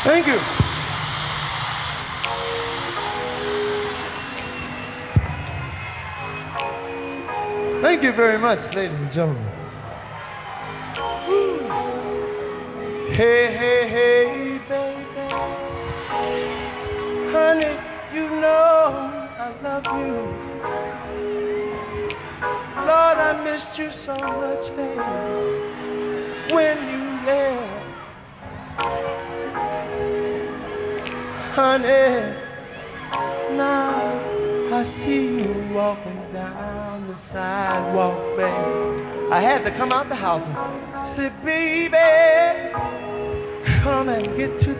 Thank you. Thank you very much, ladies and gentlemen. Woo. Hey, hey, hey, baby. Honey, you know I love you. Lord, I missed you so much, baby, when you left. Honey, now I see you walking down the sidewalk, baby. I had to come out the house and say, baby, come and get to